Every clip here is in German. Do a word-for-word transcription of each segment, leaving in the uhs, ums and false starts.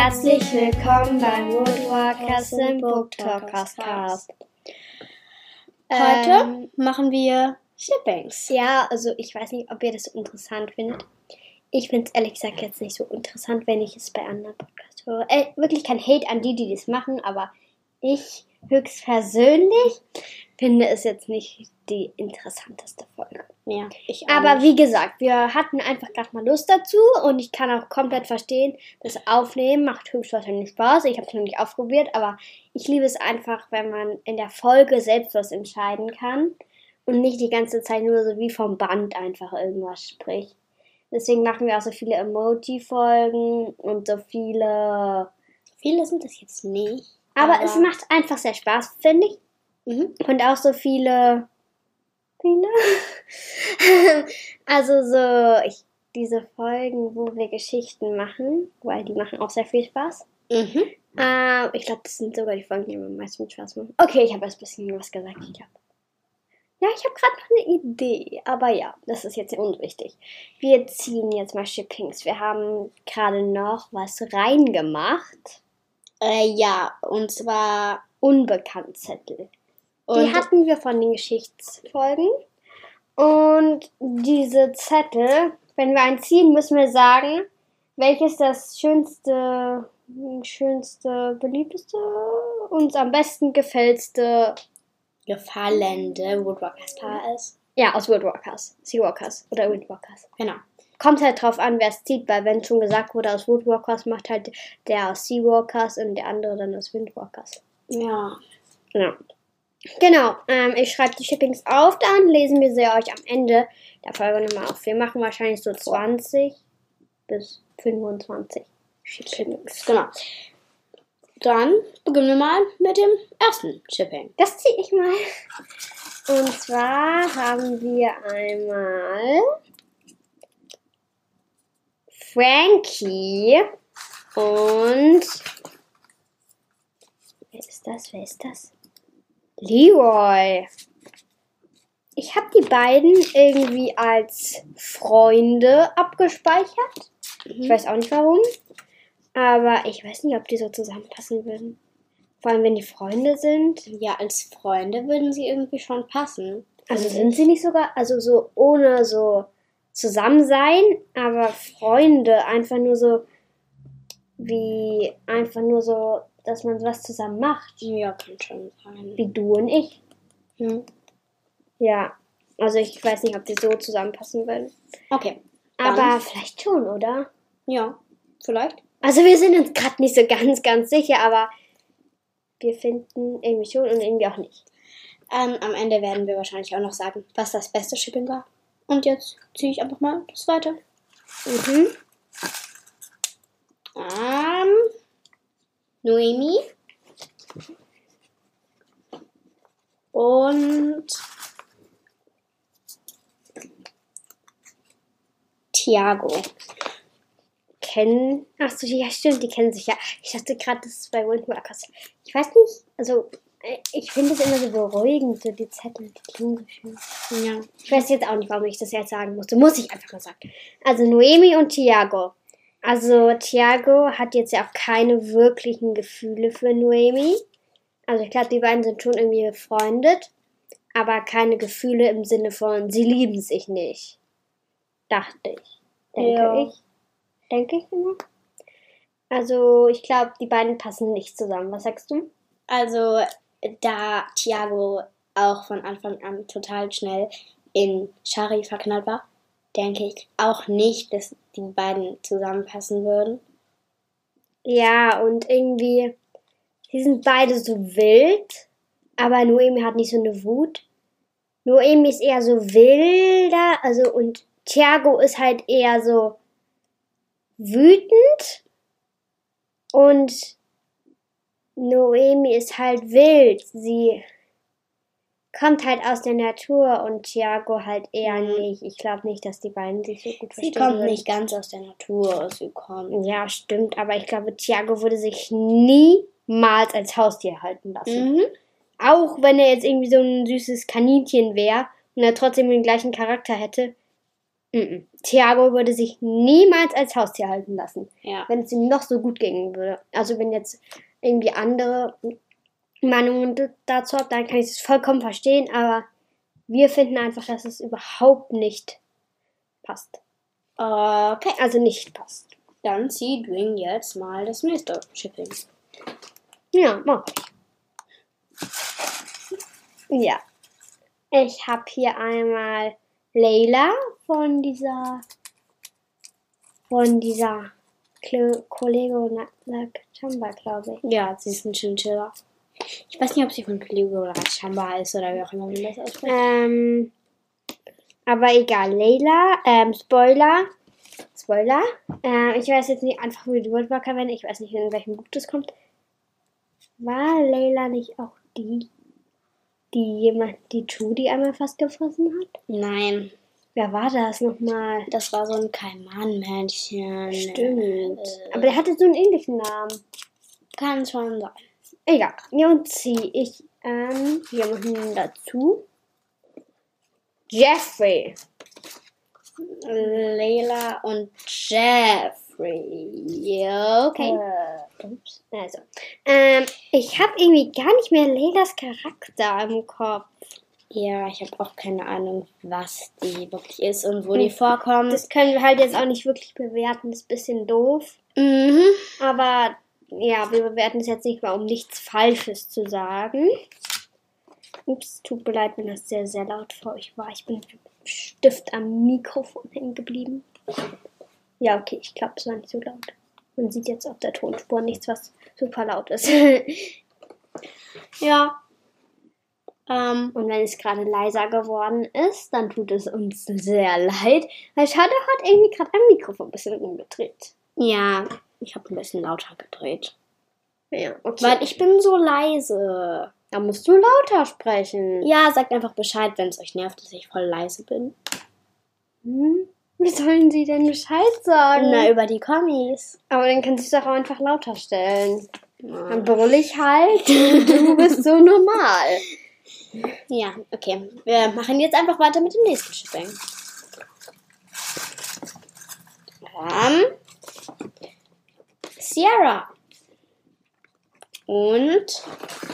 Herzlich willkommen beim Woodwalkers im Book Talkers Cast. Heute Ähm, machen wir Shippings. Ja, also ich weiß nicht, ob ihr das so interessant findet. Ich finde es ehrlich gesagt jetzt nicht so interessant, wenn ich es bei anderen Podcasts höre. Äh, wirklich kein Hate an die, die das machen, aber ich höchstpersönlich finde es jetzt nicht die interessanteste Folge. Ja, ich auch Aber nicht. wie gesagt, wir hatten einfach gerade mal Lust dazu und ich kann auch komplett verstehen, das Aufnehmen macht höchstwahrscheinlich Spaß. Ich habe es noch nicht ausprobiert, aber ich liebe es einfach, wenn man in der Folge selbst was entscheiden kann und nicht die ganze Zeit nur so wie vom Band einfach irgendwas spricht. Deswegen machen wir auch so viele Emoji-Folgen und so viele... Viele sind das jetzt nicht. Aber, aber es macht einfach sehr Spaß, finde ich. Mhm. Und auch so viele... Viele? Also so ich, diese Folgen, wo wir Geschichten machen, weil die machen auch sehr viel Spaß. Mhm. Äh, ich glaube, das sind sogar die Folgen, die mir am meisten Spaß machen. Okay, ich habe jetzt ein bisschen was gesagt, ich glaube. Ja, ich habe gerade noch eine Idee, aber ja, das ist jetzt unwichtig. Wir ziehen jetzt mal Shippings. Wir haben gerade noch was reingemacht. Äh, ja, und zwar Unbekanntzettel. und Die hatten wir von den Geschichtsfolgen. Und diese Zettel, wenn wir einen ziehen, müssen wir sagen, welches das schönste, schönste, beliebteste, uns am besten gefällste gefallende Woodwalkers Paar ist. Ja, aus Woodwalkers, Seawalkers oder Windwalkers. Genau. Kommt halt drauf an, wer es zieht, weil wenn schon gesagt wurde, aus Woodwalkers, macht halt der aus Seawalkers und der andere dann aus Windwalkers. Ja. Ja. Genau, ähm, ich schreibe die Shippings auf, dann lesen wir sie euch am Ende der Folge nochmal auf. Wir machen wahrscheinlich so zwanzig bis fünfundzwanzig Shippings. Genau. Dann beginnen wir mal mit dem ersten Shipping. Das ziehe ich mal. Und zwar haben wir einmal Frankie und wer ist das? Wer ist das? Leroy. Ich habe die beiden irgendwie als Freunde abgespeichert. Mhm. Ich weiß auch nicht warum. Aber ich weiß nicht, ob die so zusammenpassen würden. Vor allem, wenn die Freunde sind. Ja, als Freunde würden sie irgendwie schon passen. Also sind sie nicht sogar, also so ohne so zusammen sein, aber Freunde einfach nur so, wie einfach nur so, dass man was zusammen macht. Ja, kann schon sein. Wie du und ich. Mhm. Ja, also ich weiß nicht, ob die so zusammenpassen würden. Okay. Aber Dann- vielleicht schon, oder? Ja, vielleicht. Also wir sind uns gerade nicht so ganz, ganz sicher, aber wir finden irgendwie schon und irgendwie auch nicht. Ähm, am Ende werden wir wahrscheinlich auch noch sagen, was das beste Shipping war. Und jetzt ziehe ich einfach mal das zweite. Mhm. Ähm, Noemi und Thiago. Kennen. Achso, ja, stimmt, die kennen sich ja. Ich dachte gerade, das ist bei Windwalkers. Ich weiß nicht, also äh, ich finde es immer so beruhigend, so die Zettel, die klingen so schön. Ja. Ich weiß jetzt auch nicht, warum ich das jetzt sagen musste. Muss ich einfach mal sagen. Also Noemi und Thiago. Also Thiago hat jetzt ja auch keine wirklichen Gefühle für Noemi. Also ich glaube, die beiden sind schon irgendwie befreundet, aber keine Gefühle im Sinne von, sie lieben sich nicht. Dachte ich. Denke Ja. ich. Denke ich immer. Also ich glaube, die beiden passen nicht zusammen. Was sagst du? Also, da Thiago auch von Anfang an total schnell in Shari verknallt war, denke ich auch nicht, dass die beiden zusammenpassen würden. Ja, und irgendwie, sie sind beide so wild, aber Noemi hat nicht so eine Wut. Noemi ist eher so wilder, also und Thiago ist halt eher so wütend und Noemi ist halt wild. Sie kommt halt aus der Natur und Thiago halt eher Mhm. nicht. Ich glaube nicht, dass die beiden sich so gut Sie verstehen kommt würden. nicht ganz aus der Natur, sie kommt. Ja, stimmt, aber ich glaube, Thiago würde sich niemals als Haustier halten lassen. Mhm. Auch wenn er jetzt irgendwie so ein süßes Kaninchen wäre und er trotzdem den gleichen Charakter hätte, Mm-mm. Thiago würde sich niemals als Haustier halten lassen, Ja. wenn es ihm noch so gut gehen würde. Also wenn jetzt irgendwie andere Meinungen d- dazu habt, dann kann ich es vollkommen verstehen, aber wir finden einfach, dass es überhaupt nicht passt. Okay, Also nicht passt. dann zieh Dwayne jetzt mal das nächste Shipping. Ja, mach ich. Ja. Ich habe hier einmal Layla von dieser von dieser Kle- Kollego Chamba, glaube ich. Ja, sie ist ein Chinchilla. Ich weiß nicht, ob sie von Cleo oder Chamba ist oder wie auch immer man das ausspricht. Ähm, aber egal, Layla, ähm, Spoiler, Spoiler, äh, ich weiß jetzt nicht einfach, wie die Wortmarker werden, ich weiß nicht, in welchem Buch das kommt. War Layla nicht auch die, die jemand, die Judy einmal fast gefressen hat? Nein, Wer war das nochmal? das war so ein Kaiman-Männchen. Stimmt. Äh, Aber der hatte so einen ähnlichen Namen. Kann schon sein. Egal. Ja, und ziehe ich ähm, jemanden dazu. Jeffrey. Layla und Jeffrey. Ja, okay. Äh, ups. Also. Ähm, ich habe irgendwie gar nicht mehr Laylas Charakter im Kopf. Ja, ich habe auch keine Ahnung, was die wirklich ist und wo die vorkommt. Das können wir halt jetzt auch nicht wirklich bewerten. Das ist ein bisschen doof. Mhm. Aber ja, wir bewerten es jetzt nicht mal, um nichts Falsches zu sagen. Ups, tut mir leid, wenn das sehr, sehr laut für euch war. Ich bin mit dem Stift am Mikrofon hängen geblieben. Ja, okay, ich glaube, es war nicht so laut. Man sieht jetzt auf der Tonspur nichts, was super laut ist. Ja. Ähm, Und wenn es gerade leiser geworden ist, dann tut es uns sehr leid. Weil Shadow hat irgendwie gerade am Mikrofon ein bisschen rumgedreht. ja, ich habe ein bisschen lauter gedreht. Ja, okay. Weil ich bin so leise. Da musst du lauter sprechen. Ja, sagt einfach Bescheid, wenn es euch nervt, dass ich voll leise bin. Hm? Wie sollen sie denn Bescheid sagen? Na, über die Kommis. Aber dann kannst du es doch auch einfach lauter stellen. Ja. Dann brüll ich halt und du bist so normal. Ja, okay. Wir machen jetzt einfach weiter mit dem nächsten Shipping. Ähm, Sierra. Und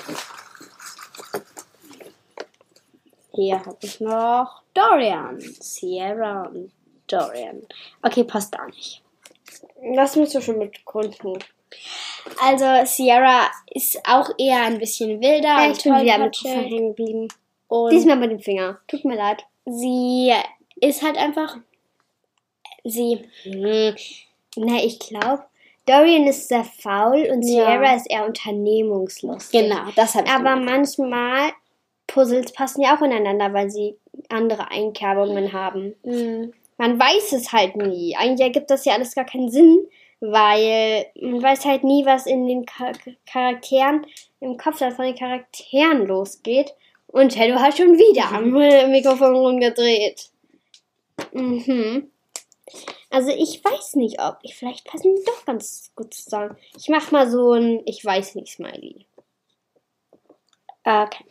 hier habe ich noch Dorian. Sierra und Dorian. Okay, passt gar nicht. Das musst du schon mitgründen. Also Sierra ist auch eher ein bisschen wilder Ja, und ich bin wieder mit tollpatschig. hängen geblieben. Und Diesmal mit dem Finger. Tut mir leid. sie ist halt einfach... Sie... Hm, Na, ich glaube, Dorian ist sehr faul und Ja. Sierra ist eher unternehmungslustig. genau, das habe ich Aber gemeint. manchmal, Puzzles passen ja auch ineinander, weil sie andere Einkerbungen haben. Hm. Man weiß es halt nie. Eigentlich ergibt das ja alles gar keinen Sinn, weil man weiß halt nie, was in den Char- Charakteren, im Kopf von den Charakteren losgeht. Und Shadow hat schon wieder am Mikrofon rumgedreht. Mhm. Also ich weiß nicht, ob ich vielleicht passen die doch ganz gut zusammen. Ich mach mal so ein Ich weiß nicht Smiley. Okay.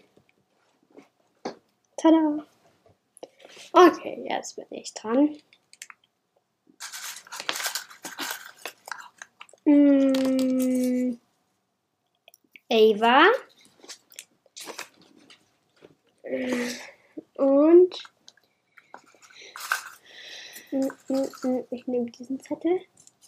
Tada. Okay, jetzt bin ich dran. Mm, Ava. Und mm, mm, mm, ich nehme diesen Zettel.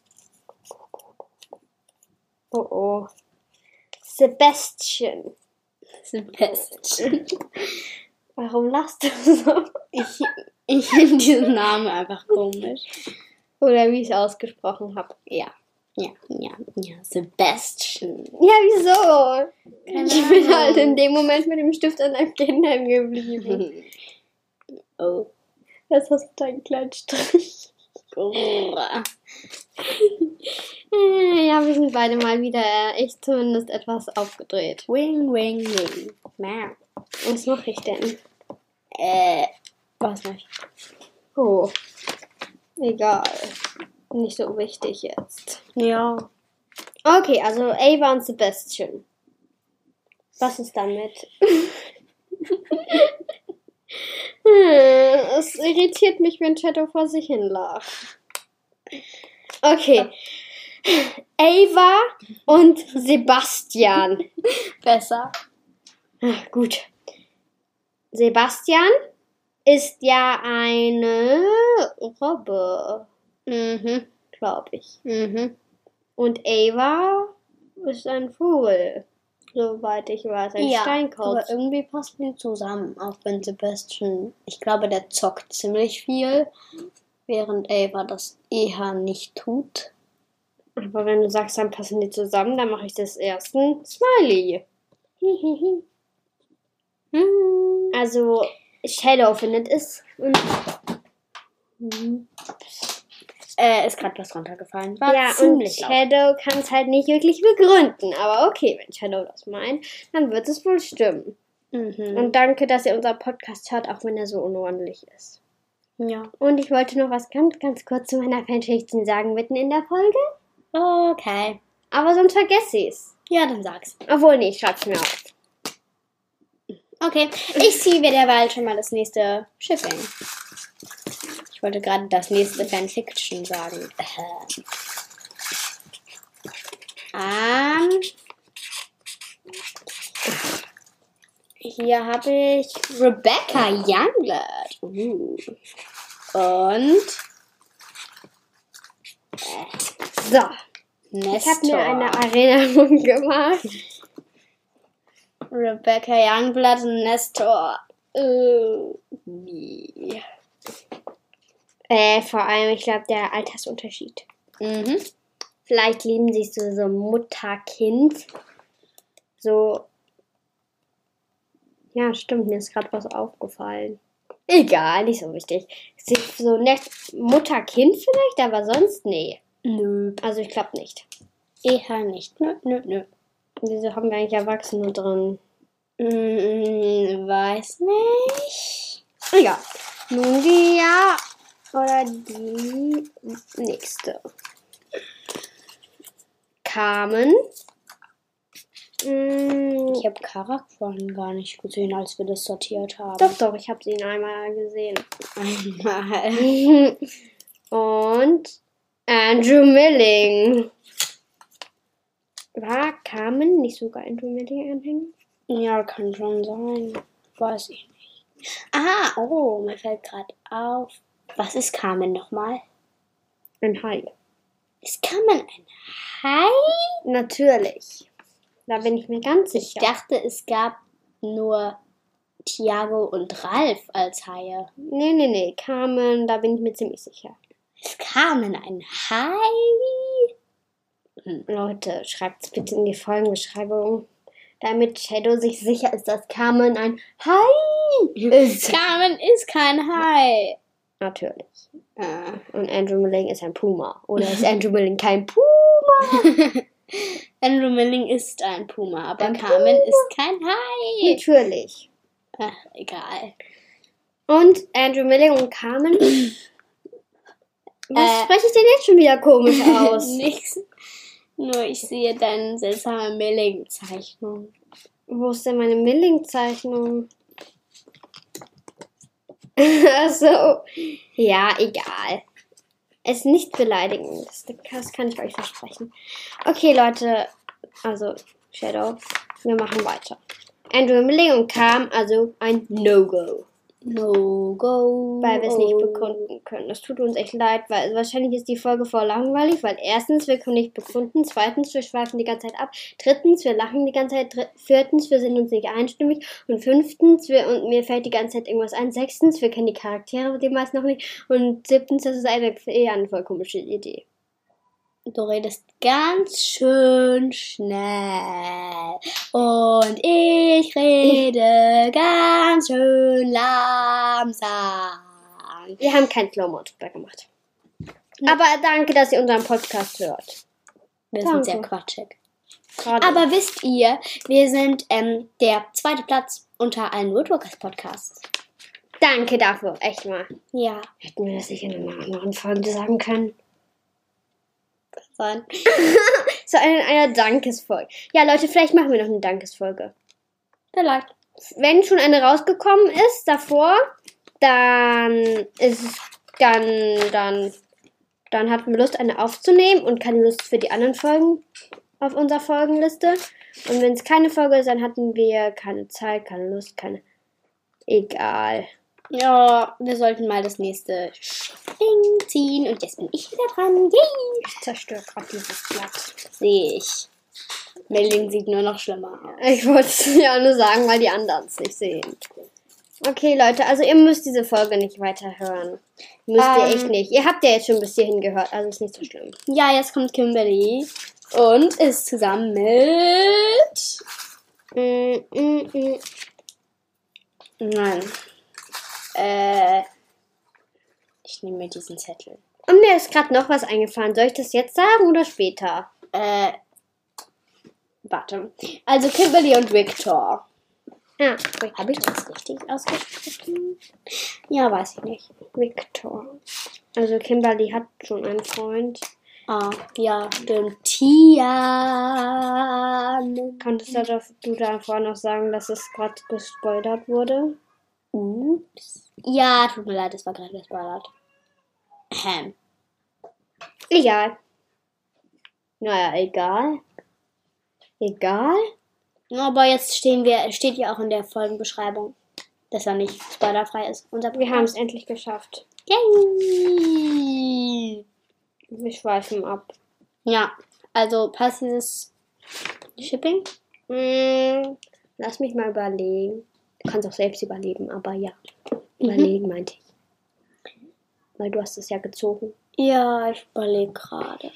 Oh oh. Sebastian. Sebastian. Warum lachst du so? Ich, ich finde diesen Namen einfach komisch. Oder wie ich es ausgesprochen habe. Ja. Ja, ja, ja. Sebastian. Ja, wieso? Keine Ich bin Ahnung. halt in dem Moment mit dem Stift an deinem Kinn hängen geblieben. Oh. Jetzt hast du deinen kleinen Strich. Oh. Ja, wir sind beide mal wieder, äh, ich zumindest, etwas aufgedreht. Wing, wing, wing. Meow. Was mache ich denn? Äh, was mach ich? Oh, egal. Nicht so wichtig jetzt. Ja. Okay, also Ava und Sebastian. Was ist damit? Hm, es irritiert mich, wenn Shadow vor sich hin lacht. Okay. Ava und Sebastian. Besser. Ach, gut. Sebastian ist ja eine Robbe, Mhm. glaube ich. Mhm. Und Ava ist ein Vogel, soweit ich weiß, ein Ja, Steinkopf. aber irgendwie passen die zusammen, auch wenn Sebastian, ich glaube, der zockt ziemlich viel, während Ava das eher nicht tut. Aber wenn du sagst, dann passen die zusammen, dann mache ich das ersten Smiley. Hm. Also Shadow findet es. Und Äh, ist gerade was runtergefallen. War ja, und ziemlich laut. Shadow kann es halt nicht wirklich begründen. Aber okay, wenn Shadow das meint, dann wird es wohl stimmen. Mhm. Und danke, dass ihr unseren Podcast hört, auch wenn er so unordentlich ist. Ja. Und ich wollte noch was ganz, ganz kurz zu meiner Fanfiction sagen, mitten in der Folge. Okay. Aber sonst vergesse ich es. Ja, dann sag's. Obwohl, nee, ich schreib's mir auf. Okay, ich ziehe mir derweil schon mal das nächste Shipping. Ich wollte gerade das nächste Fanfiction sagen. Ähm. Hier habe ich Rebecca Youngblood. Uh. Und So, Nestor. ich habe mir eine Erinnerung gemacht. Rebecca Youngblood und Nestor. Uh, wie? Äh, vor allem, ich glaube, der Altersunterschied. Mhm. Vielleicht lieben sich so, so Mutter-Kind. So. Ja, stimmt, mir ist gerade was aufgefallen. Egal, nicht so wichtig. Sie- So nett Mutter-Kind vielleicht, aber sonst nee. Nö. Also ich glaube nicht. Eher nicht. Nö, nö, nö. Wieso haben wir eigentlich Erwachsene drin? Mm, weiß nicht. Egal. Nun die ja. Oder die nächste. Carmen. Mm, Ich habe Karak vorhin gar nicht gesehen, als wir das sortiert haben. Doch, doch, ich habe sie einmal gesehen. Einmal. Und Andrew Milling. War Carmen nicht sogar Andrew Milling Anhänger? Ja, kann schon sein. Weiß ich nicht. Ah, oh, mir fällt gerade auf. Was ist Carmen nochmal? Ein Hai. Ist Carmen ein Hai? Natürlich. Da bin ich mir ganz Ich sicher. dachte, es gab nur Tiago und Ralf als Haie. Nee, nee, nee. Carmen, da bin ich mir ziemlich sicher. Ist Carmen ein Hai? Leute, schreibt's bitte in die Folgenbeschreibung, damit Shadow sich sicher ist, dass Carmen ein Hai ist. Carmen ist kein Hai. Natürlich. Ah. Und Andrew Milling ist ein Puma. Oder ist Andrew Milling kein Puma? Andrew Milling ist ein Puma, aber Ein Carmen Puma? ist kein Hai. Natürlich. Ach, egal. Und Andrew Milling und Carmen. Was Äh. spreche ich denn jetzt schon wieder komisch aus? Nix. Nur ich sehe deine seltsame Milling-Zeichnung. Wo ist denn meine Milling-Zeichnung? Achso. Ja, egal. Es ist nicht beleidigend. Das, das kann ich euch versprechen. Okay, Leute. Also, Shadow. Wir machen weiter. Andrew Milling und Carm, also ein No-Go. No go. Weil wir es nicht bekunden können. Das tut uns echt leid, weil wahrscheinlich ist die Folge voll langweilig, weil erstens, wir können nicht bekunden, zweitens, wir schweifen die ganze Zeit ab, drittens, wir lachen die ganze Zeit, dritt, viertens, wir sind uns nicht einstimmig und fünftens, wir, und mir fällt die ganze Zeit irgendwas ein, sechstens, wir kennen die Charaktere die meisten noch nicht und siebtens, das ist eine, eher eine voll komische Idee. Du redest ganz schön schnell und ich rede ganz schön langsam. Wir haben kein Slow-Mo drüber gemacht. Aber danke, dass ihr unseren Podcast hört. Wir Danke. sind sehr quatschig. Gerade. Aber wisst ihr, wir sind ähm, der zweite Platz unter allen Woodworkers Podcasts. Danke dafür, echt mal. Ja, Hätten wir das nicht in einer anderen Folge sagen können. sein. So eine, eine Dankesfolge. Ja, Leute, vielleicht machen wir noch eine Dankesfolge. Vielleicht. Wenn schon eine rausgekommen ist davor, dann ist es dann, dann, dann hatten wir Lust, eine aufzunehmen und keine Lust für die anderen Folgen auf unserer Folgenliste. Und wenn es keine Folge ist, dann hatten wir keine Zeit, keine Lust, keine... Egal. Ja, wir sollten mal das nächste Ding ziehen. Und jetzt bin ich wieder dran. Yay! Ich zerstöre gerade dieses Blatt. Sehe ich. Melding sieht nur noch schlimmer aus. Ich wollte es ja nur sagen, weil die anderen es nicht sehen. Okay, Leute, also ihr müsst diese Folge nicht weiterhören. Müsst Ähm, ihr echt nicht. Ihr habt ja jetzt schon bis hierhin gehört, also ist nicht so schlimm. Ja, jetzt kommt Kimberly und ist zusammen mit... Mm, mm, mm. Nein. Äh, ich nehme mir diesen Zettel. Und mir ist gerade noch was eingefallen. Soll ich das jetzt sagen oder später? Äh, warte. Also Kimberly und Victor. Ja, Habe ich das richtig ausgesprochen? Ja, weiß ich nicht. Victor. Also Kimberly hat schon einen Freund. Ah, ja, stimmt. Tian. Konntest du, da- du davor noch sagen, dass es gerade gespoilert wurde? Ups. Ja, tut mir leid, es war gerade gespoilert. Ähm. Egal. Naja, egal. Egal? Aber jetzt stehen wir, steht ja auch in der Folgenbeschreibung, dass er nicht spoilerfrei ist. Unser Wir haben es endlich geschafft. Yay! Wir schweifen ab. Ja, also passt dieses Shipping? Hm, lass mich mal überlegen. Du kannst auch selbst überleben, aber ja. Überlegen meinte ich. Weil du hast es ja gezogen. Ja, ich überlege gerade.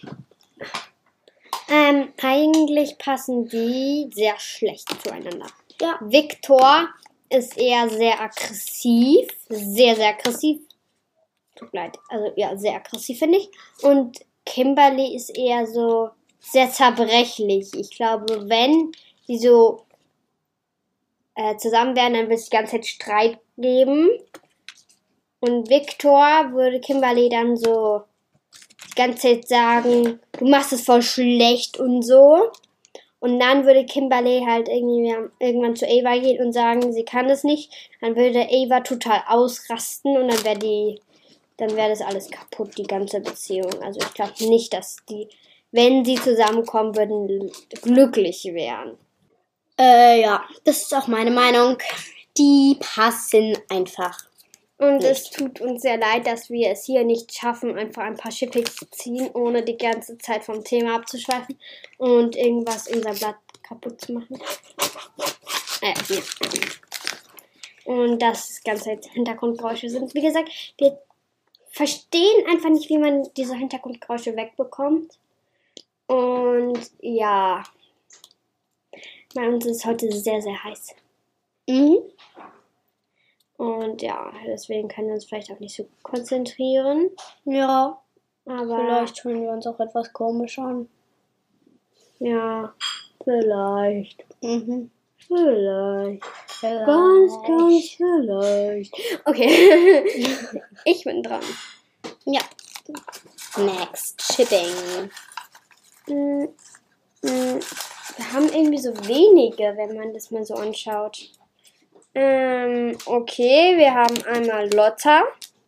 Ähm, eigentlich passen die sehr schlecht zueinander. Ja. Victor ist eher sehr aggressiv. Sehr, sehr aggressiv. Tut mir leid. Also ja, sehr aggressiv finde ich. Und Kimberly ist eher so sehr zerbrechlich. Ich glaube, wenn die so äh, zusammen wären, dann wird es die ganze Zeit Streit geben. Und Victor würde Kimberly dann so die ganze Zeit sagen, du machst es voll schlecht und so. Und dann würde Kimberly halt irgendwie irgendwann zu Ava gehen und sagen, sie kann es nicht. Dann würde Ava total ausrasten und dann wäre die, dann wäre das alles kaputt, die ganze Beziehung. Also ich glaube nicht, dass die, wenn sie zusammenkommen würden, glücklich wären. Äh, ja, das ist auch meine Meinung. Die passen einfach. Und Nicht. es tut uns sehr leid, dass wir es hier nicht schaffen, einfach ein paar Shippings zu ziehen, ohne die ganze Zeit vom Thema abzuschweifen und irgendwas unser Blatt kaputt zu machen. Äh, ja. Und dass die ganze Zeit Hintergrundgeräusche sind. Wie gesagt, wir verstehen einfach nicht, wie man diese Hintergrundgeräusche wegbekommt. Und ja, bei uns ist es heute sehr, sehr heiß. Mhm. Und ja, deswegen können wir uns vielleicht auch nicht so konzentrieren. Ja, Aber vielleicht hören wir uns auch etwas komisch an. ja, vielleicht. Mhm. Vielleicht. Vielleicht. Ganz, ganz vielleicht. Okay. Ich bin dran. Ja. Next. Shipping. Mm, mm, Wir haben irgendwie so wenige, wenn man das mal so anschaut. Ähm, okay, wir haben einmal Lotta.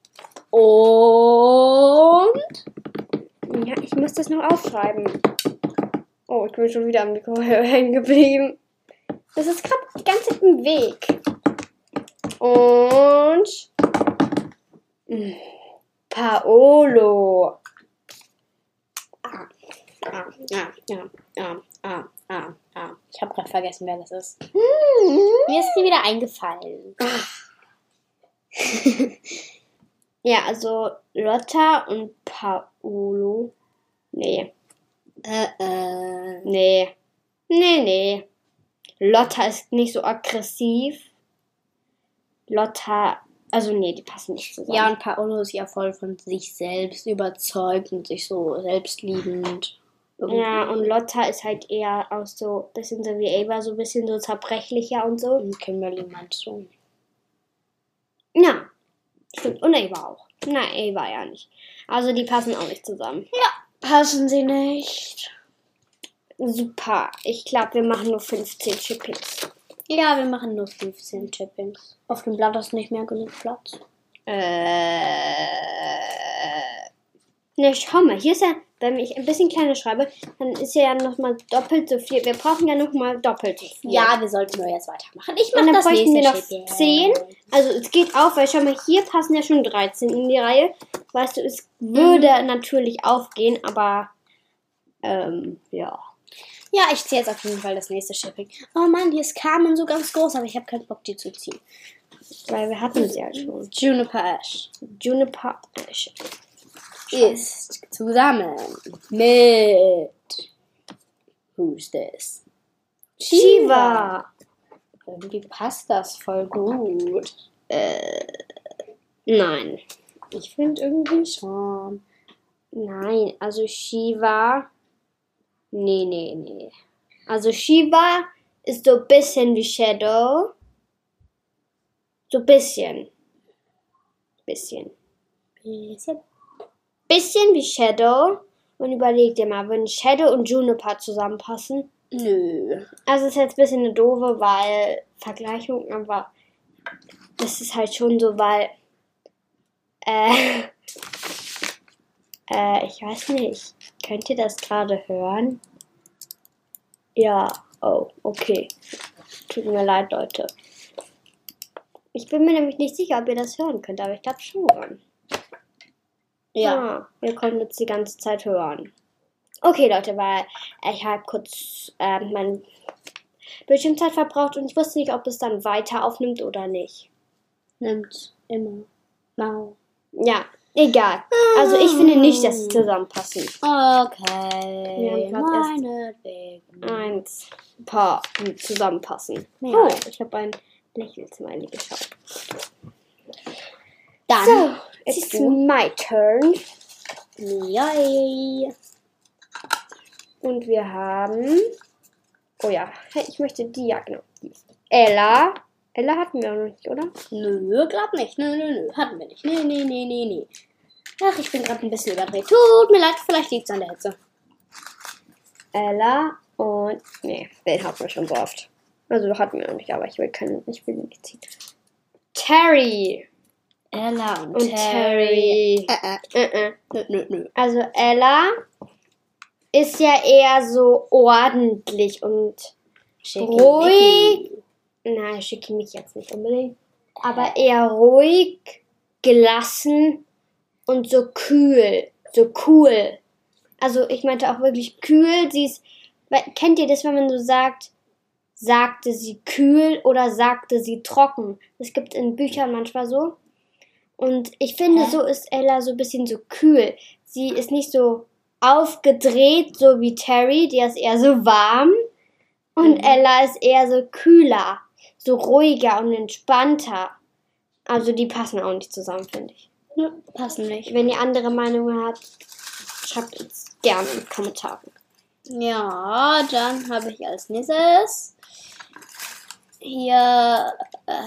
Und ja, ich muss das noch aufschreiben. Oh, ich bin schon wieder am Mikro hängen geblieben. Das ist gerade die ganze Zeit im Weg. Und mm, Paolo. Ah, ah, ah, ah, ah, ah, ah, ah. Ich habe gerade vergessen, wer das ist. Mir ist sie wieder eingefallen. Ja, also Lotta und Paolo. Nee. Äh, äh. Nee. Nee, nee. Lotta ist nicht so aggressiv. Lotta, also nee, die passen nicht zusammen. Ja, und Paolo ist ja voll von sich selbst überzeugt und sich so selbstliebend. Irgendwie. Ja, und Lotta ist halt eher auch so, bisschen so wie Ava, so ein bisschen so zerbrechlicher und so. Und Kimberly meinst du? Ja, stimmt. Und Ava auch. Na, Ava ja nicht. Also die passen auch nicht zusammen. Ja, passen sie nicht. Super. Ich glaube, wir machen nur fünfzehn Chippings. Ja, wir machen nur fünfzehn Chippings. Auf dem Blatt ist nicht mehr genug Platz. Äh. Ne, schau mal, hier ist ja, wenn ich ein bisschen kleiner schreibe, dann ist ja nochmal doppelt so viel. Wir brauchen ja nochmal doppelt so viel. Ja, wir sollten nur jetzt weitermachen. Ich Und mache dann das bräuchten wir nächste noch zehn. Also es geht auf, weil schau mal, hier passen ja schon dreizehn in die Reihe. Weißt du, es würde mhm. natürlich aufgehen, aber ähm, ja. Ja, ich ziehe jetzt auf jeden Fall das nächste Shipping. Oh Mann, hier ist Carmen so ganz groß, aber ich habe keinen Bock, die zu ziehen. Weil wir hatten sie ja schon. Juniper Ash. Juniper Ash. Ist zusammen mit Who's this? Shiva. Irgendwie passt das voll gut. Äh, nein. Ich finde irgendwie schon. Nein, also Shiva. Nee, nee, nee. Also Shiva ist so ein bisschen wie Shadow. So ein bisschen. Bisschen. Bisschen. Bisschen wie Shadow. Und überleg dir mal, würden Shadow und Juniper zusammenpassen? Nö. Also es ist jetzt ein bisschen eine doofe, weil Vergleichung, aber das ist halt schon so, weil äh, äh, ich weiß nicht. Könnt ihr das gerade hören? Ja. Oh, okay. Tut mir leid, Leute. Ich bin mir nämlich nicht sicher, ob ihr das hören könnt, aber ich glaube schon. Ja. Ah, wir konnten jetzt die ganze Zeit hören. Okay, Leute, weil ich habe kurz äh, meine Bildschirmzeit verbraucht und ich wusste nicht, ob es dann weiter aufnimmt oder nicht. Nimmt immer. Mau. Ja, egal. Also ich finde nicht, dass sie zusammenpassen. Okay. Wir haben gerade erst eins paar zusammenpassen. Ja. Oh, ich habe ein Lächeln-Smiley geschaut. Dann so, it's my turn. Yay. Und wir haben... Oh ja, ich möchte die, ja genau. Die. Ella. Ella hatten wir auch noch nicht, oder? Nö, glaub nicht. Nö, nö, nö. Hatten wir nicht. Nee, nee, nee, nee, nee. Ach, ich bin gerade ein bisschen überdreht. Tut mir leid, vielleicht liegt es an der Hitze. Ella und... Nee, den hatten wir schon so oft. Also hatten wir noch nicht, aber ich will keinen... Ich will ihn nicht ziehen. Terry. Ella und, und Terry. Terry. Äh, äh. Äh, äh. Nö, nö, nö. Also Ella ist ja eher so ordentlich und ruhig. Nein, schicke mich jetzt nicht unbedingt. Aber eher ruhig, gelassen und so kühl. So cool. Also ich meinte auch wirklich kühl. Sie ist, kennt ihr das, wenn man so sagt, sagte sie kühl oder sagte sie trocken? Das gibt es in Büchern manchmal so. Und ich finde, Hä? so ist Ella so ein bisschen so kühl. Sie ist nicht so aufgedreht, so wie Terry, die ist eher so warm. Und mhm. Ella ist eher so kühler, so ruhiger und entspannter. Also die passen auch nicht zusammen, finde ich. Ja, passen nicht. Wenn ihr andere Meinungen habt, schreibt es gerne in die Kommentare. Ja, dann habe ich als nächstes hier äh,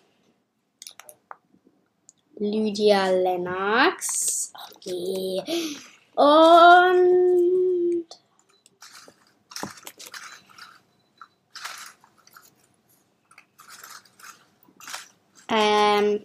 Lydia Lennox. Okay. Und ähm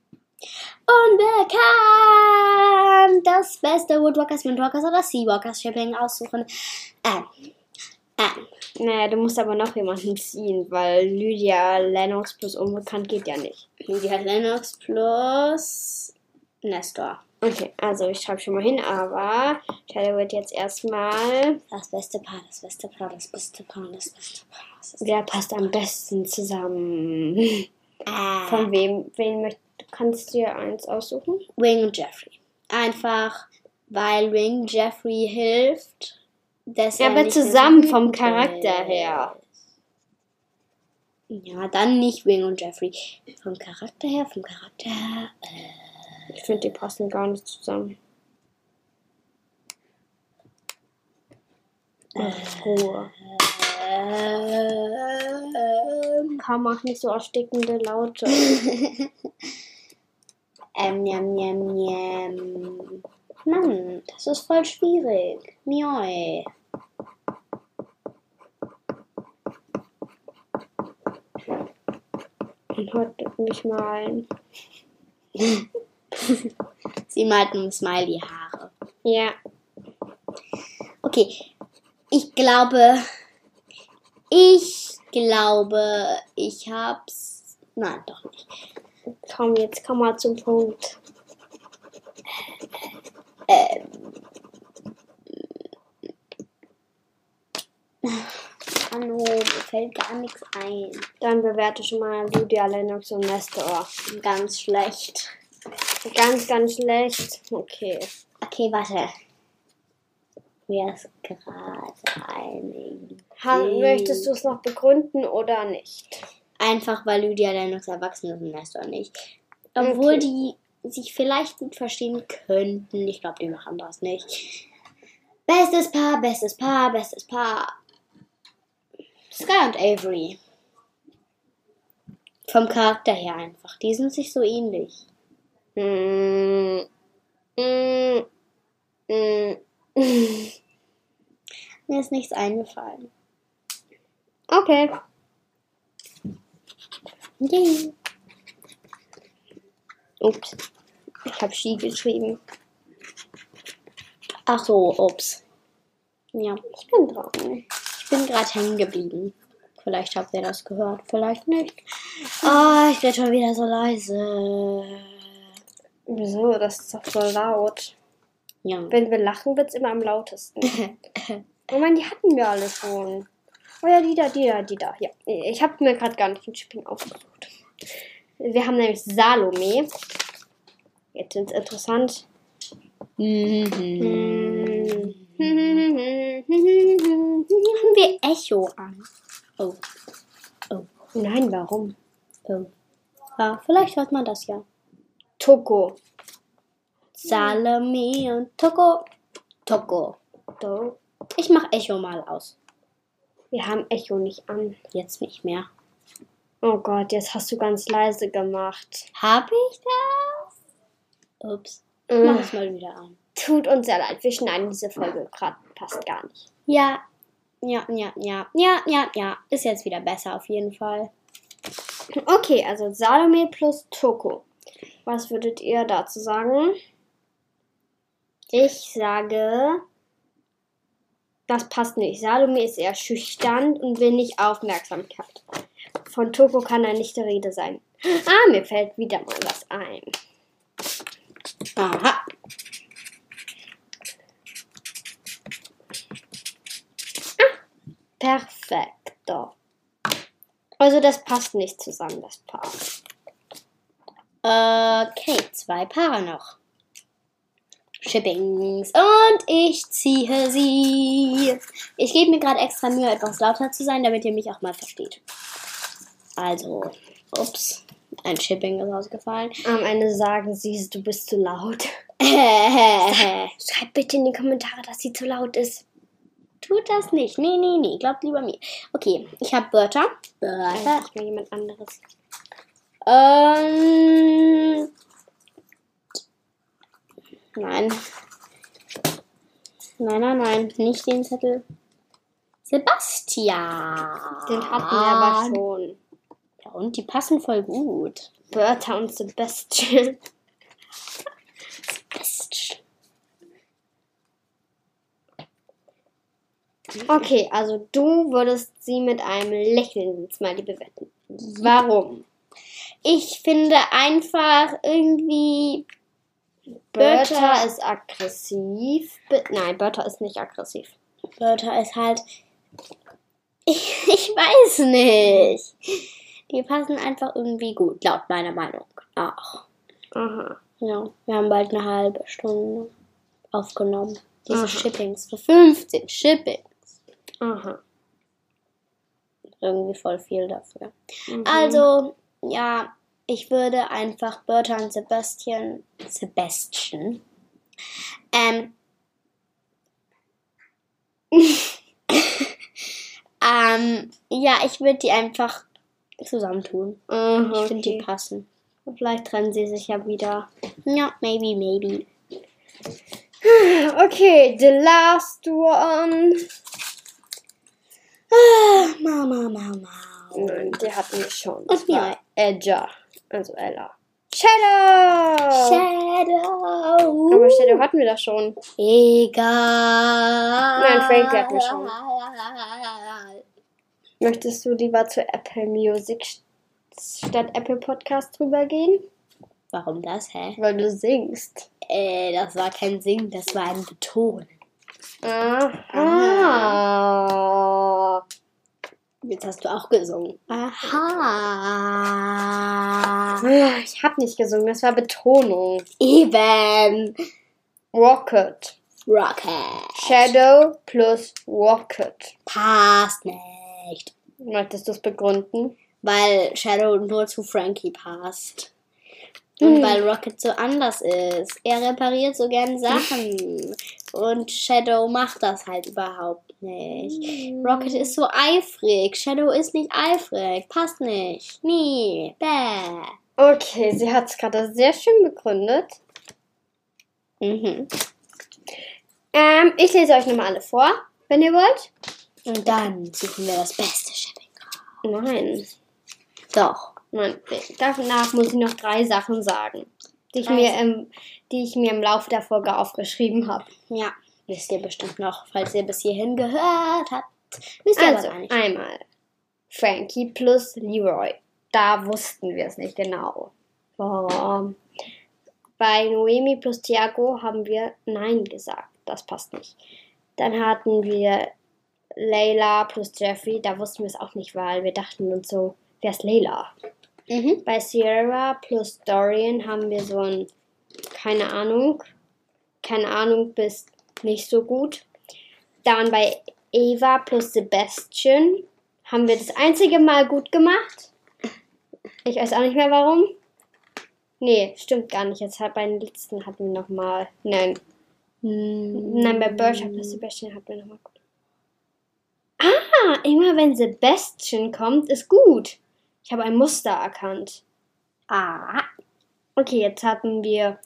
unbekannt. Das beste Woodwalkers, Windwalkers oder Seawalkers Shipping aussuchen. Ähm, ähm. Naja, du musst aber noch jemanden ziehen, weil Lydia Lennox plus unbekannt geht ja nicht. Lydia Lennox plus Nestor. Okay, also ich schreibe schon mal hin, aber Taylor wird jetzt erstmal das beste Paar, das beste Paar, das beste Paar, das beste Paar. Das beste Wer passt am besten zusammen? Äh. Von wem? Wen möchtest du? Kannst dir eins aussuchen? Wing und Jeffrey. Einfach, weil Wing Jeffrey hilft. Dass ja, er aber nicht zusammen so vom Charakter ist. her. Ja, dann nicht Wing und Jeffrey. Vom Charakter her, vom Charakter her. Äh. Ich finde, die passen gar nicht zusammen. Ach, Ruhe. Äh, Kaum mach nicht so erstickende Laute. ähm, njam, njam, njam. Mann, das ist voll schwierig. Mioi. Und heute mich mal ein. Sie malt nur Smiley-Haare. Ja. Okay, ich glaube, ich glaube, ich hab's. Nein, doch nicht. Komm, jetzt komm mal zum Punkt. Ähm. Hallo, mir fällt gar nichts ein. Dann bewerte schon mal Lydia Lennox und Nestor. Ganz schlecht. Ganz, ganz schlecht. Okay. Okay, warte. Mir ist gerade eine Ha, Idee. möchtest du es noch begründen oder nicht? Einfach, weil Lydia Lennox erwachsen ist und Nestor nicht. Obwohl Okay. die sich vielleicht gut verstehen könnten. Ich glaube, die machen das nicht. Bestes Paar, bestes Paar, bestes Paar. Sky und Avery. Vom Charakter her einfach. Die sind sich so ähnlich. Mm, mm, mm. Mir ist nichts eingefallen. Okay. Yay. Ups. Ich habe Ski geschrieben. Ach so, ups. Ja, Ich bin dran. ich bin gerade hängen geblieben. Vielleicht habt ihr das gehört, vielleicht nicht. Oh, ich werde schon wieder so leise. Wieso? Das ist doch voll laut. Ja. Wenn wir lachen, wird es immer am lautesten. Oh Mann, die hatten wir alle schon. Oh ja, die da, die da, die da. Ja, ich habe mir gerade gar nicht ein Shipping aufgesucht. Wir haben nämlich Salome. Jetzt wird's interessant. Mhm. Hm. Haben wir Echo an? Oh. Oh. Nein, warum? Oh. Ja, vielleicht hört man das ja. Toko. Salome und Toko. Toko. Do. Ich mach Echo mal aus. Wir haben Echo nicht an. Jetzt nicht mehr. Oh Gott, jetzt hast du ganz leise gemacht. Hab ich das? Ups. Ich mach es mal wieder an. Tut uns sehr leid, wir schneiden diese Folge gerade. Passt gar nicht. Ja. Ja, ja, ja. Ja, ja, ja. Ist jetzt wieder besser auf jeden Fall. Okay, also Salome plus Toko. Was würdet ihr dazu sagen? Ich sage, das passt nicht. Salome ist eher schüchtern und will nicht Aufmerksamkeit. Von Toko kann da nicht die Rede sein. Ah, mir fällt wieder mal was ein. Aha. Perfekto. Also das passt nicht zusammen, das Paar. Okay, zwei Paare noch. Shippings. Und ich ziehe sie. Ich gebe mir gerade extra Mühe, etwas lauter zu sein, damit ihr mich auch mal versteht. Also, ups, ein Shipping ist ausgefallen. Am Ende sagen sie, du bist zu laut. Schreibt bitte in die Kommentare, dass sie zu laut ist. Tut das nicht. Nee, nee, nee. Glaubt lieber mir. Okay, ich habe Wörter. Wörter. Ich mal jemand anderes. Ähm. Nein. Nein, nein, nein. Nicht den Zettel. Sebastian. Den hatten wir aber schon. Ja, und die passen voll gut. Wörter und Sebastian. Sebastian. Okay, also du würdest sie mit einem lächelnden Smiley bewerten. Warum? Ich finde einfach irgendwie. Bertha ist aggressiv. Be- Nein, Bertha ist nicht aggressiv. Bertha ist halt. Ich, ich weiß nicht. Die passen einfach irgendwie gut, laut meiner Meinung. Ach. Aha. Ja, wir haben bald eine halbe Stunde aufgenommen. Diese Aha. Shippings. Für fünfzehn Shippings. Aha. Irgendwie voll viel dafür. Mhm. Also, ja, ich würde einfach Bertha und Sebastian. Sebastian. Ähm. ähm, ja, ich würde die einfach zusammentun. Aha, Ich finde, die okay. passen. Vielleicht trennen sie sich ja wieder. Ja, maybe, maybe. Okay, the last one. Ah, Mama, Mama. Nein, die hatten wir schon. Und Das war mir. Edja. Also Ella. Shadow! Shadow! Aber Shadow hatten wir doch schon. Egal. Nein, Frankie hatten wir schon. Möchtest du lieber zu Apple Music statt Apple Podcast drüber gehen? Warum das, hä? Weil du singst. Äh, das war kein Singen, das war ein Betonen. Aha. Jetzt hast du auch gesungen. Aha. Ich hab nicht gesungen, das war Betonung. Eben. Rocket. Rocket. Shadow plus Rocket. Passt nicht. Möchtest du es begründen? Weil Shadow nur zu Frankie passt. Und Hm. weil Rocket so anders ist. Er repariert so gern Sachen. Und Shadow macht das halt überhaupt nicht. Rocket ist so eifrig. Shadow ist nicht eifrig. Passt nicht. Nie. Bäh. Okay, sie hat es gerade sehr schön begründet. Mhm. Ähm, ich lese euch nochmal alle vor, wenn ihr wollt. Und dann suchen wir das beste Shipping. Nein. Doch. Nein, danach muss ich noch drei Sachen sagen, die ich, Drei mir im, die ich mir im Laufe der Folge aufgeschrieben habe. Ja. Wisst ihr bestimmt noch, falls ihr bis hierhin gehört habt. Wisst ihr Also, aber gar nicht. einmal Frankie plus Leroy. Da wussten wir es nicht genau. Oh. Bei Noemi plus Thiago haben wir Nein gesagt. Das passt nicht. Dann hatten wir Layla plus Jeffrey. Da wussten wir es auch nicht, weil wir dachten uns so, wer ist Layla? Mhm. Bei Sierra plus Dorian haben wir so ein, keine Ahnung, keine Ahnung bis nicht so gut. Dann bei Eva plus Sebastian haben wir das einzige Mal gut gemacht. Ich weiß auch nicht mehr warum. Nee, stimmt gar nicht. Jetzt bei den letzten hatten wir nochmal, nein. Mm. Nein, bei Bertha plus Sebastian hatten wir nochmal gut. Ah, immer wenn Sebastian kommt, ist gut. Ich habe ein Muster erkannt. Ah. Okay, jetzt hatten wir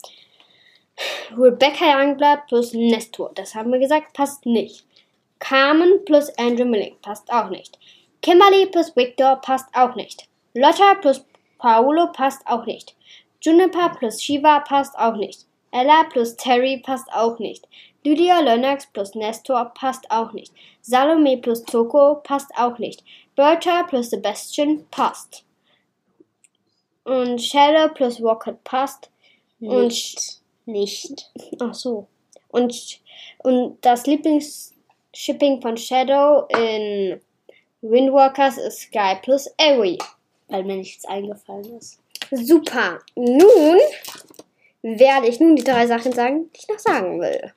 Rebecca Youngblood plus Nestor. Das haben wir gesagt, passt nicht. Carmen plus Andrew Milling passt auch nicht. Kimberly plus Victor passt auch nicht. Lotta plus Paolo passt auch nicht. Juniper plus Shiva passt auch nicht. Ella plus Terry passt auch nicht. Lydia Lennox plus Nestor passt auch nicht. Salome plus Toko passt auch nicht. Bertha plus Sebastian passt. Und Shadow plus Rocket passt. Und Nicht. Nicht. ach so. Und, und das Lieblingsshipping von Shadow in Windwalkers ist Sky plus Avery. Weil mir nichts eingefallen ist. Super. Nun werde ich nun die drei Sachen sagen, die ich noch sagen will.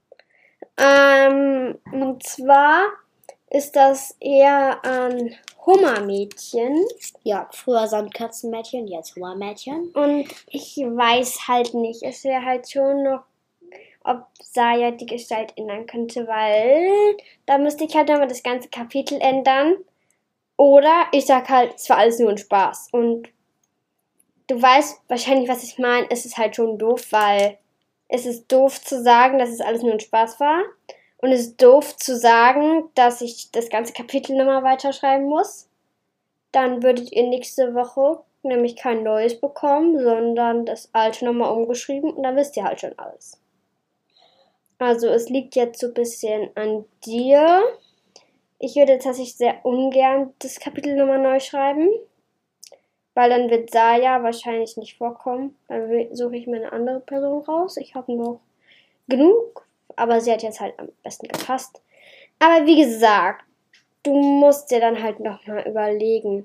Ähm, und zwar ist das eher ein Hummermädchen. Ja, früher Sandkatzenmädchen, jetzt Hummermädchen. Und ich weiß halt nicht, es wäre halt schon noch, ob Saya die Gestalt ändern könnte, weil da müsste ich halt nochmal das ganze Kapitel ändern. Oder ich sag halt, es war alles nur ein Spaß. Und du weißt wahrscheinlich, was ich meine. Es ist halt schon doof, weil es ist doof zu sagen, dass es alles nur ein Spaß war. Und es ist doof zu sagen, dass ich das ganze Kapitel nochmal weiterschreiben muss. Dann würdet ihr nächste Woche nämlich kein neues bekommen, sondern das alte nochmal umgeschrieben. Und dann wisst ihr halt schon alles. Also es liegt jetzt so ein bisschen an dir. Ich würde tatsächlich sehr ungern das Kapitel nochmal neu schreiben. Weil dann wird Saya wahrscheinlich nicht vorkommen. Dann suche ich mir eine andere Person raus. Ich habe noch genug. Aber sie hat jetzt halt am besten gepasst. Aber wie gesagt, du musst dir dann halt nochmal überlegen.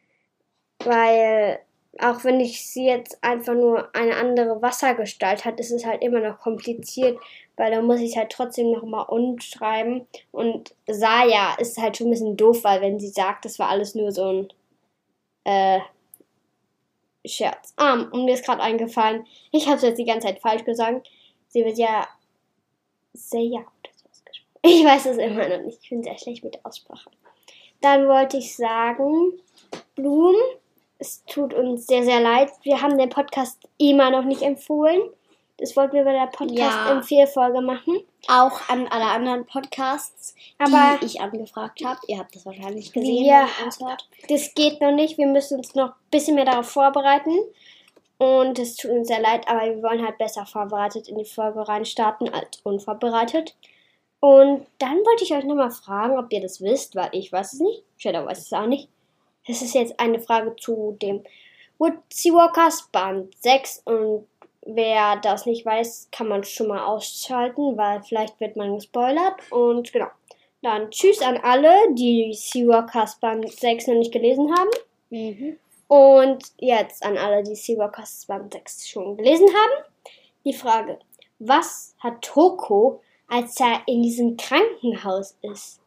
Weil auch wenn ich sie jetzt einfach nur eine andere Wassergestalt hat, ist es halt immer noch kompliziert. Weil da muss ich es halt trotzdem nochmal umschreiben. Und Saya ist halt schon ein bisschen doof, weil wenn sie sagt, das war alles nur so ein äh, Scherz. Ah, und mir ist gerade eingefallen, ich habe es jetzt die ganze Zeit falsch gesagt. Sie wird ja Saya oder so ausgesprochen. Ich weiß es immer noch nicht. Ich bin sehr schlecht mit der Aussprache. Dann wollte ich sagen, Bloom, es tut uns sehr, sehr leid. Wir haben den Podcast immer noch nicht empfohlen. Das wollten wir bei der Podcast-Empfehlfolge machen. Auch an alle anderen Podcasts, Aber die ich angefragt habe. Ihr habt das wahrscheinlich gesehen, wir, wenn ihr uns hört. das geht noch nicht. Wir müssen uns noch ein bisschen mehr darauf vorbereiten. Und es tut uns sehr leid, aber wir wollen halt besser vorbereitet in die Folge reinstarten als unvorbereitet. Und dann wollte ich euch nochmal fragen, ob ihr das wisst, weil ich weiß es nicht. Shadow weiß es auch nicht. Das ist jetzt eine Frage zu dem Wood Seawalkers Band sechs. Und wer das nicht weiß, kann man schon mal ausschalten, weil vielleicht wird man gespoilert. Und genau. Dann tschüss an alle, die Seawalkers Band sechs noch nicht gelesen haben. Mhm. Und jetzt an alle, die Seawalkers Band sechs schon gelesen haben. Die Frage, was hat Toko, als er in diesem Krankenhaus ist?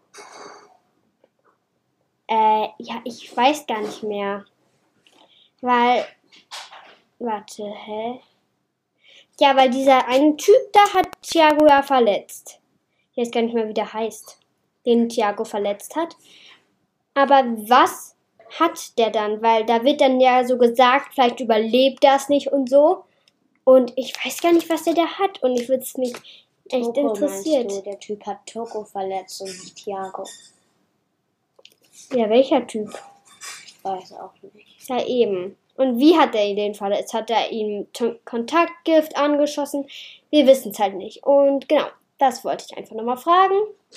Äh, ja, ich weiß gar nicht mehr. Weil, warte, hä? Ja, weil dieser eine Typ da hat Tiago ja verletzt. Ich weiß gar nicht mehr, wie der heißt, den Tiago verletzt hat. Aber was hat der dann? Weil da wird dann ja so gesagt, vielleicht überlebt er es nicht und so. Und ich weiß gar nicht, was der da hat. Und ich würde es mich echt Toko, interessiert. meinst du? Der Typ hat Toko verletzt und nicht Tiago. Ja, welcher Typ? Ich weiß auch nicht. Ja, eben. Und wie hat er ihn den verletzt? Hat er ihm T- Kontaktgift angeschossen? Wir wissen es halt nicht. Und genau, das wollte ich einfach nochmal fragen.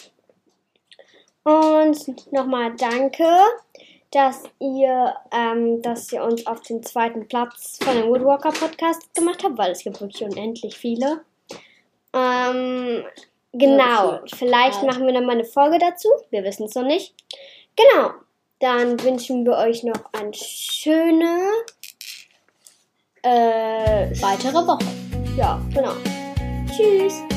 Und nochmal danke, dass ihr, ähm, dass ihr uns auf den zweiten Platz von dem Woodwalker Podcast gemacht habt, weil es gibt wirklich unendlich viele. Ähm, genau, Ja, vielleicht ja. machen wir nochmal eine Folge dazu. Wir wissen es noch nicht. Genau, dann wünschen wir euch noch eine schöne äh, Weitere Woche. ja, genau. Tschüss.